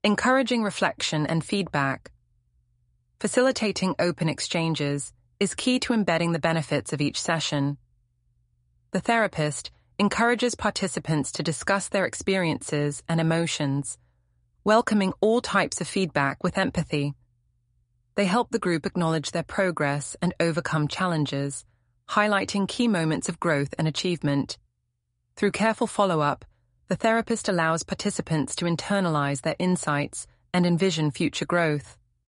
Encouraging reflection and feedback. Facilitating open exchanges is key to embedding the benefits of each session. The therapist encourages participants to discuss their experiences and emotions, welcoming all types of feedback with empathy. They help the group acknowledge their progress and overcome challenges, highlighting key moments of growth and achievement. Through careful follow-up, the therapist allows participants to internalize their insights and envision future growth.